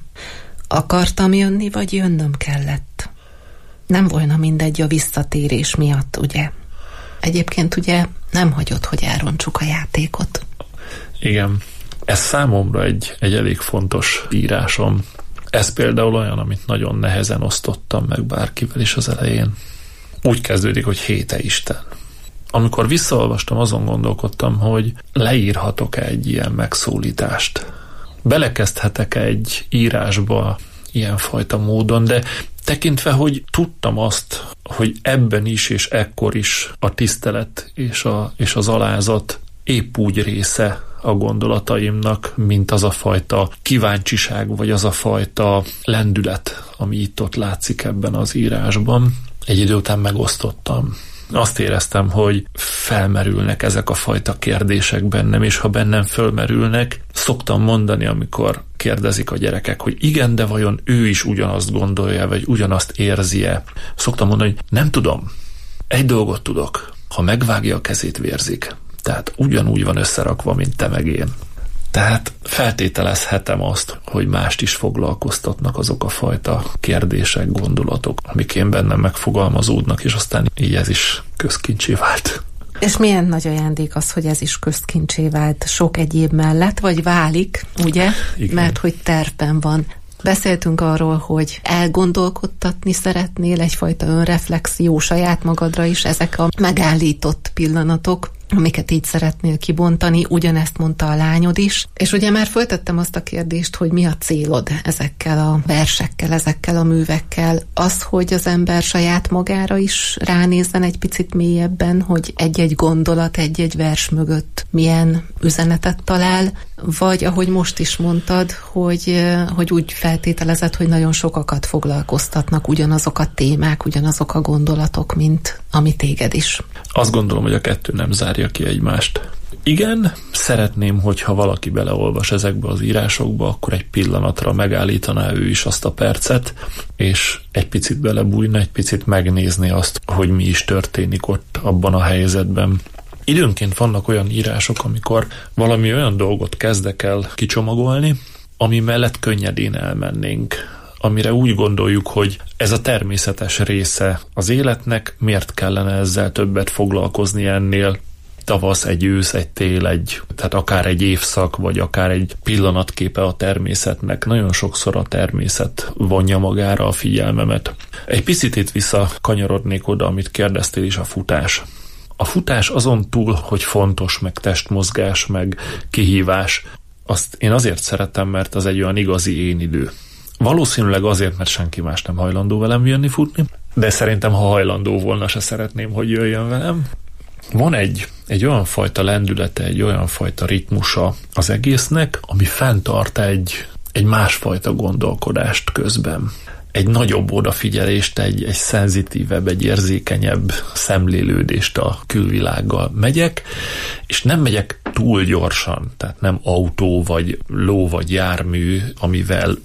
Akartam jönni, vagy jönnöm kellett. Nem volna mindegy a visszatérés miatt, ugye? Egyébként ugye nem hagyod, hogy elrontsuk a játékot. Igen. Ez számomra egy, egy elég fontos írásom. Ez például olyan, amit nagyon nehezen osztottam meg bárkivel is az elején. Úgy kezdődik, hogy héte Isten. Amikor visszaolvastam, azon gondolkodtam, hogy leírhatok-e egy ilyen megszólítást. Belekezdhetek egy írásba ilyenfajta módon, de tekintve, hogy tudtam azt, hogy ebben is és ekkor is a tisztelet és, a, és az alázat épp úgy része a gondolataimnak, mint az a fajta kíváncsiság, vagy az a fajta lendület, ami itt-ott látszik ebben az írásban. Egy idő után megosztottam. Azt éreztem, hogy felmerülnek ezek a fajta kérdések bennem, és ha bennem fölmerülnek, szoktam mondani, amikor kérdezik a gyerekek, hogy igen, de vajon ő is ugyanazt gondolja, vagy ugyanazt érzi-e. Szoktam mondani, hogy nem tudom. Egy dolgot tudok. Ha megvágja a kezét, vérzik. Tehát ugyanúgy van összerakva, mint te meg én. Tehát feltételezhetem azt, hogy mást is foglalkoztatnak azok a fajta kérdések, gondolatok, amik én bennem megfogalmazódnak, és aztán így ez is közkincsé vált. És milyen nagy ajándék az, hogy ez is közkincsé vált sok egyéb mellett, vagy válik, ugye? Igen. Mert hogy tervben van. Beszéltünk arról, hogy elgondolkodtatni szeretnél, egyfajta önreflexió saját magadra is, ezek a megállított pillanatok, amiket így szeretnél kibontani, ugyanezt mondta a lányod is. És ugye már föltettem azt a kérdést, hogy mi a célod ezekkel a versekkel, ezekkel a művekkel. Az, hogy az ember saját magára is ránézzen egy picit mélyebben, hogy egy-egy gondolat, egy-egy vers mögött milyen üzenetet talál, vagy ahogy most is mondtad, hogy, hogy úgy feltételezed, hogy nagyon sokakat foglalkoztatnak ugyanazok a témák, ugyanazok a gondolatok, mint ami téged is. Azt gondolom, hogy a kettő nem zárja ki egymást. Igen, szeretném, hogyha valaki beleolvas ezekbe az írásokba, akkor egy pillanatra megállítaná ő is azt a percet, és egy picit belebújna, egy picit megnézni azt, hogy mi is történik ott abban a helyzetben. Időnként vannak olyan írások, amikor valami olyan dolgot kezdek el kicsomagolni, ami mellett könnyedén elmennénk, amire úgy gondoljuk, hogy ez a természetes része az életnek, miért kellene ezzel többet foglalkozni ennél. Tavasz, egy ősz, egy tél, egy, tehát akár egy évszak, vagy akár egy pillanatképe a természetnek. Nagyon sokszor a természet vonja magára a figyelmemet. Egy picit itt visszakanyarodnék oda, amit kérdeztél is, a futás. A futás azon túl, hogy fontos, meg testmozgás, meg kihívás, azt én azért szeretem, mert az egy olyan igazi én idő. Valószínűleg azért, mert senki más nem hajlandó velem jönni futni, de szerintem, ha hajlandó volna, se szeretném, hogy jöjjön velem. Van egy, egy olyan fajta lendülete, egy olyan fajta ritmusa az egésznek, ami fenntart egy, egy másfajta gondolkodást közben. Egy nagyobb odafigyelést, egy, egy szenzitívebb, egy érzékenyebb szemlélődést a külvilággal megyek, és nem megyek túl gyorsan, tehát nem autó, vagy ló, vagy jármű, amivel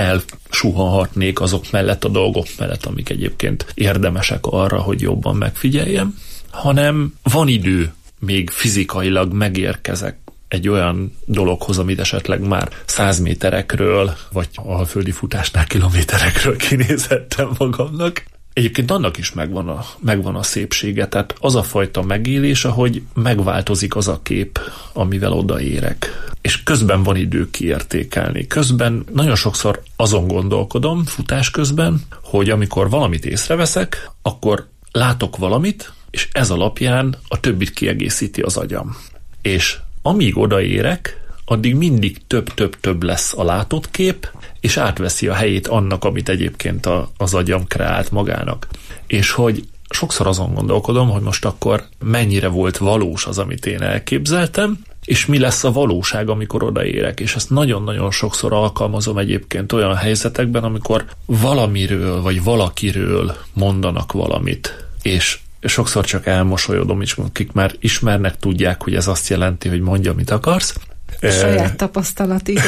elsuhanhatnék azok mellett, a dolgok mellett, amik egyébként érdemesek arra, hogy jobban megfigyeljem, hanem van idő, még fizikailag megérkezek egy olyan dologhoz, amit esetleg már száz méterekről, vagy a alföldi futásnál kilométerekről kinézettem magamnak. Egyébként annak is megvan a, megvan a szépsége, tehát az a fajta megélés, ahogy megváltozik az a kép, amivel odaérek. És közben van idő kiértékelni. Közben nagyon sokszor azon gondolkodom futás közben, hogy amikor valamit észreveszek, akkor látok valamit, és ez alapján a többit kiegészíti az agyam. És amíg odaérek, addig mindig több-több-több lesz a látott kép, és átveszi a helyét annak, amit egyébként a, az agyam kreált magának. És hogy sokszor azon gondolkodom, hogy most akkor mennyire volt valós az, amit én elképzeltem, és mi lesz a valóság, amikor odaérek. És ezt nagyon-nagyon sokszor alkalmazom egyébként olyan helyzetekben, amikor valamiről, vagy valakiről mondanak valamit. és sokszor csak elmosolyodom, és akik már ismernek, tudják, hogy ez azt jelenti, hogy mondja, mit akarsz. Saját tapasztalat, igen.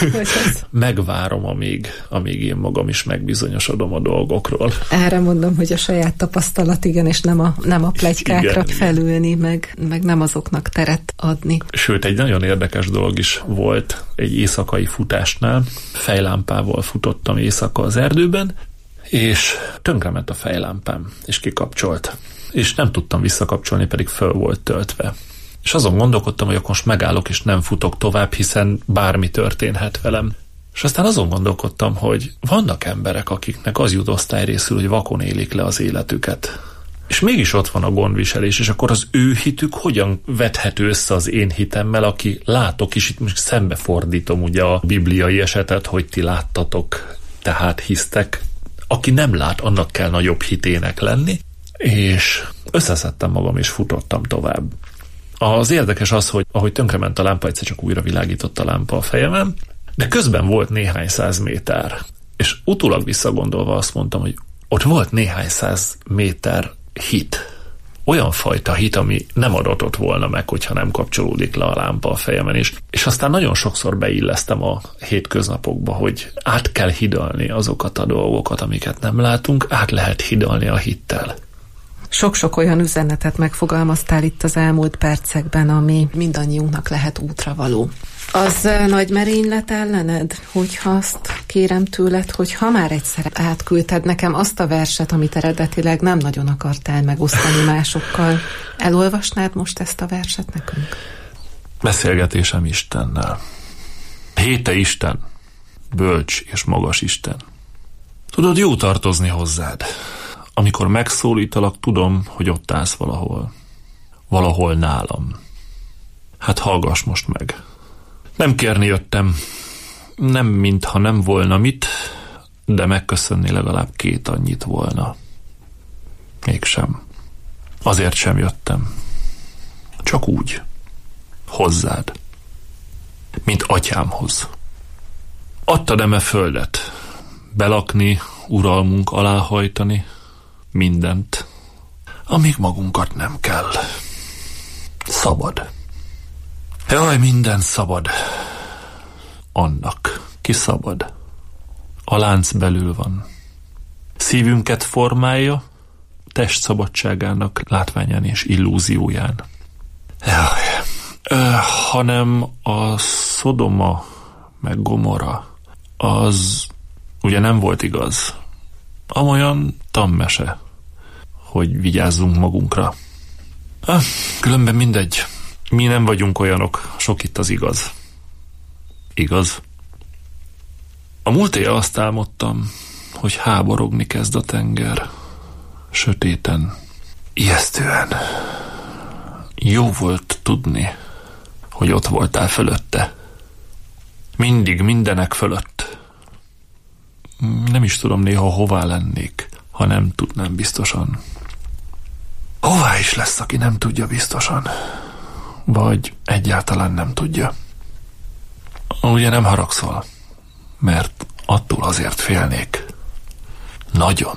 Megvárom, amíg, amíg én magam is megbizonyosodom a dolgokról. Erre mondom, hogy a saját tapasztalat, igen, és nem a, nem a pletykákra igen, felülni, meg, meg nem azoknak teret adni. Sőt, egy nagyon érdekes dolog is volt egy éjszakai futásnál. Fejlámpával futottam éjszaka az erdőben, és tönkrement a fejlámpám, és kikapcsolt. És nem tudtam visszakapcsolni, pedig föl volt töltve. És azon gondolkodtam, hogy akkor most megállok, és nem futok tovább, hiszen bármi történhet velem. És aztán azon gondolkodtam, hogy vannak emberek, akiknek az jut osztályrészül, hogy vakon élik le az életüket. És mégis ott van a gondviselés, és akkor az ő hitük hogyan vethető össze az én hitemmel, aki látok, és itt most szembefordítom ugye a bibliai esetet, hogy ti láttatok, tehát hisztek. Aki nem lát, annak kell nagyobb hitének lenni, és összeszedtem magam, és futottam tovább. Az érdekes az, hogy ahogy tönkrement a lámpa, egyszer csak újra világított a lámpa a fejemen, de közben volt néhány száz méter. És utólag visszagondolva azt mondtam, hogy ott volt néhány száz méter hit. Olyan fajta hit, ami nem adatott volna meg, hogyha nem kapcsolódik le a lámpa a fejemen is. És aztán nagyon sokszor beillesztem a hétköznapokba, hogy át kell hidalni azokat a dolgokat, amiket nem látunk, át lehet hidalni a hittel. Sok-sok olyan üzenetet megfogalmaztál itt az elmúlt percekben, ami mindannyiunknak lehet útravaló. Az nagy merénylet ellened, hogyha azt kérem tőled, hogy ha már egyszer átküldted nekem azt a verset, amit eredetileg nem nagyon akartál megosztani másokkal, elolvasnád most ezt a verset nekünk? Beszélgetésem Istennel. Hé, te Isten, bölcs és magas Isten. Tudod, jó tartozni hozzád. Amikor megszólítalak, tudom, hogy ott állsz valahol. Valahol nálam. Hát hallgass most meg. Nem kérni jöttem. Nem mintha nem volna mit, de megköszönni legalább két annyit volna. Mégsem. Azért sem jöttem. Csak úgy. Hozzád. Mint atyámhoz. Adtad eme földet. Belakni, uralmunk alá hajtani, mindent, amíg magunkat nem kell. Szabad. Jaj, minden szabad. Annak, ki szabad. A lánc belül van. Szívünket formálja, test szabadságának látványán és illúzióján. Jaj. Ö, hanem a Szodoma meg Gomora, az ugye nem volt igaz. Amolyan tanmese, hogy vigyázzunk magunkra. Ah, különben mindegy. Mi nem vagyunk olyanok, sok itt az igaz. Igaz? A múlt éjjel azt álmodtam, hogy háborogni kezd a tenger. Sötéten, ijesztően. Jó volt tudni, hogy ott voltál fölötte. Mindig, mindenek fölött. Nem is tudom néha, hová lennék, ha nem tudnám biztosan. Hová is lesz, aki nem tudja biztosan? Vagy egyáltalán nem tudja? Ugye nem haragszol, mert attól azért félnék. Nagyon.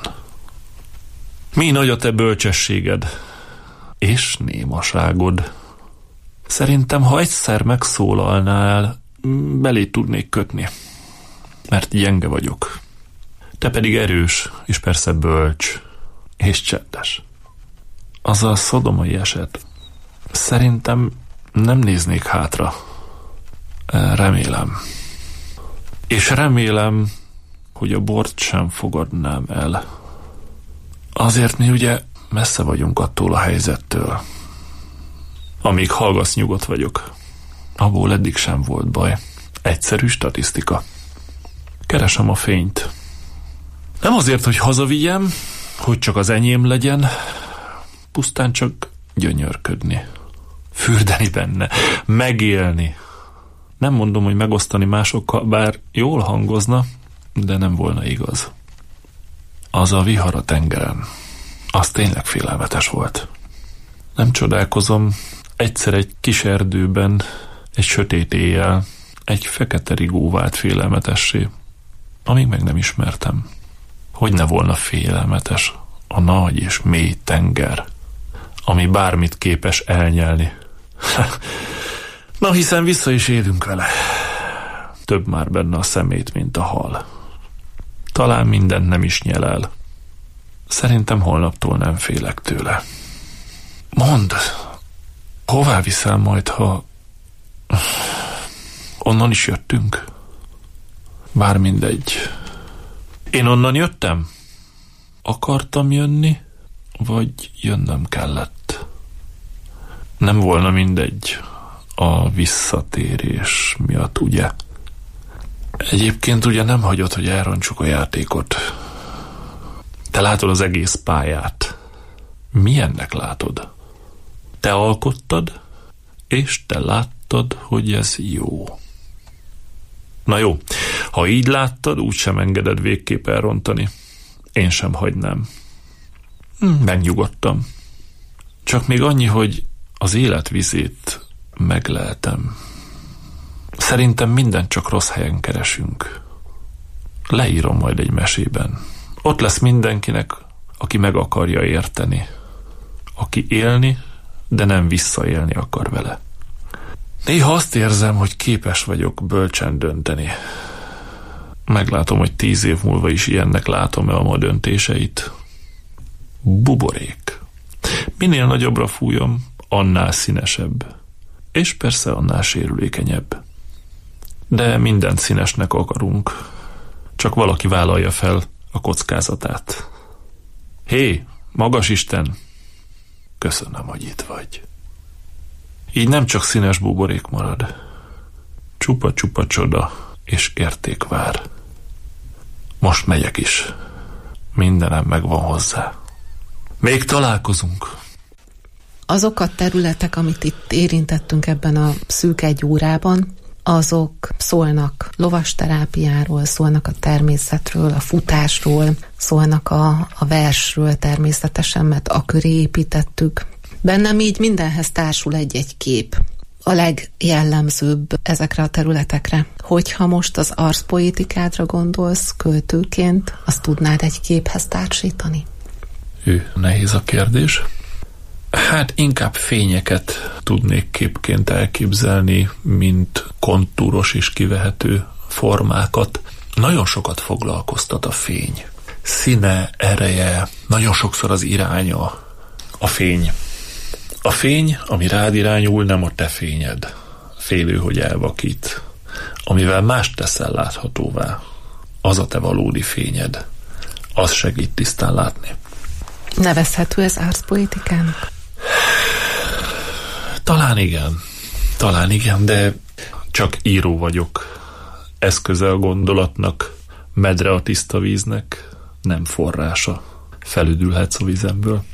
Mi nagy a te bölcsességed, és némaságod. Szerintem, ha egyszer megszólalnál, belé tudnék kötni, mert gyenge vagyok. Te pedig erős, és persze bölcs, és csendes. Az a szodomai eset. Szerintem nem néznék hátra. Remélem. És remélem, hogy a bort sem fogadnám el. Azért mi ugye messze vagyunk attól a helyzettől. Amíg hallgatsz, nyugodt vagyok. Abból eddig sem volt baj. Egyszerű statisztika. Keresem a fényt. Nem azért, hogy hazavigyem, hogy csak az enyém legyen, pusztán csak gyönyörködni. Fürdeni benne, megélni. Nem mondom, hogy megosztani másokkal, bár jól hangozna, de nem volna igaz. Az a vihar a tengeren, az tényleg félelmetes volt. Nem csodálkozom, egyszer egy kis erdőben, egy sötét éjjel, egy fekete rigó vált félelmetessé, amíg meg nem ismertem. Hogy ne volna félelmetes a nagy és mély tenger, ami bármit képes elnyelni. Na, hiszen vissza is élünk vele. Több már benne a szemét, mint a hal. Talán mindent nem is nyel el. Szerintem holnaptól nem félek tőle. Mondd, hová viszel majd, ha onnan is jöttünk? Bár mindegy. Én onnan jöttem? Akartam jönni, vagy jönnöm kellett? Nem volna mindegy a visszatérés miatt, ugye? Egyébként ugye nem hagyod, hogy elrontsuk a játékot. Te látod az egész pályát. Milyennek látod? Te alkottad, és te láttad, hogy ez jó. Na jó, ha így láttad, úgysem engeded végképp elrontani. Én sem hagynám. Megnyugodtam. Csak még annyi, hogy az élet vizét megleltem. Szerintem mindent csak rossz helyen keresünk. Leírom majd egy mesében. Ott lesz mindenkinek, aki meg akarja érteni. Aki élni, de nem visszaélni akar vele. Néha azt érzem, hogy képes vagyok bölcsen dönteni. Meglátom, hogy tíz év múlva is ilyennek látom-e a ma döntéseit. Buborék. Minél nagyobbra fújom, annál színesebb. És persze annál sérülékenyebb. De mindent színesnek akarunk. Csak valaki vállalja fel a kockázatát. Hé, magas Isten! Köszönöm, hogy itt vagy. Így nem csak színes buborék marad. Csupa-csupa csoda és érték vár. Most megyek is. Mindenem megvan hozzá. Még találkozunk. Azok a területek, amit itt érintettünk ebben a szűk egy órában, azok szólnak lovasterápiáról, szólnak a természetről, a futásról, szólnak a, a versről természetesen, mert a köré építettük. Bennem így mindenhez társul egy-egy kép. A legjellemzőbb ezekre a területekre. Hogyha most az arszpoétikádra gondolsz költőként, azt tudnád egy képhez társítani? Ő, nehéz a kérdés. Hát inkább fényeket tudnék képként elképzelni, mint kontúros és kivehető formákat. Nagyon sokat foglalkoztat a fény. Színe, ereje, nagyon sokszor az iránya. A fény. A fény, ami rád irányul, nem a te fényed. Félő, hogy elvakít. Amivel mást teszel láthatóvá. Az a te valódi fényed. Az segít tisztán látni. Nevezhető ez arszpoétikának? Talán igen. Talán igen, de csak író vagyok. Eszköze a gondolatnak, medre a tiszta víznek, nem forrása. Felüdülhetsz a vizemből.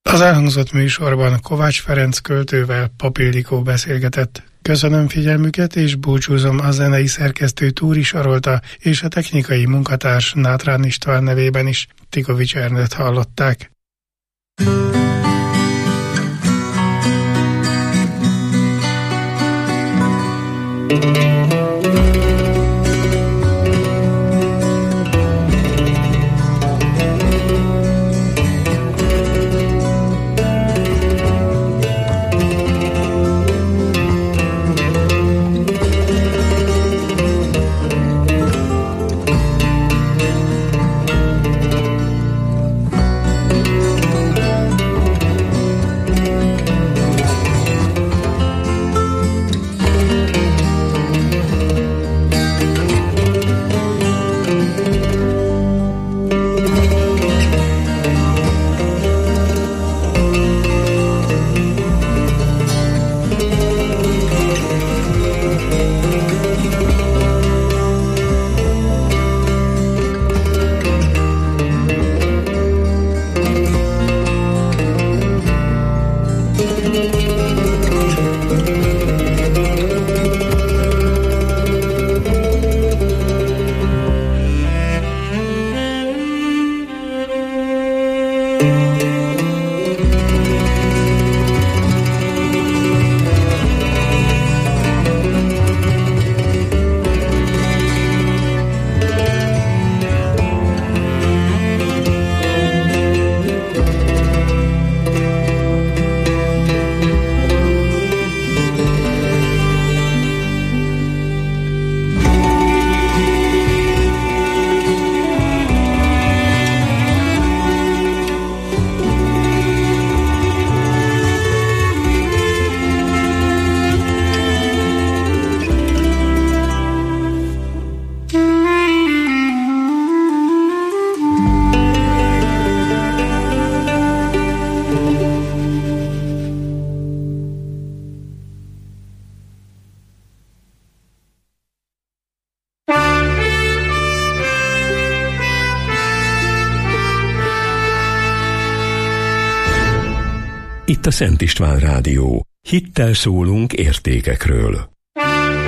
Az elhangzott műsorban Kovács Ferenc költővel Pap Ildikó beszélgetett. Köszönöm figyelmüket, és búcsúzom a zenei szerkesztő Túri Sarolta és a technikai munkatárs Nátrán István nevében is. Tikovics Ernőt hallották. Itt a Szent István Rádió. Hittel szólunk értékekről.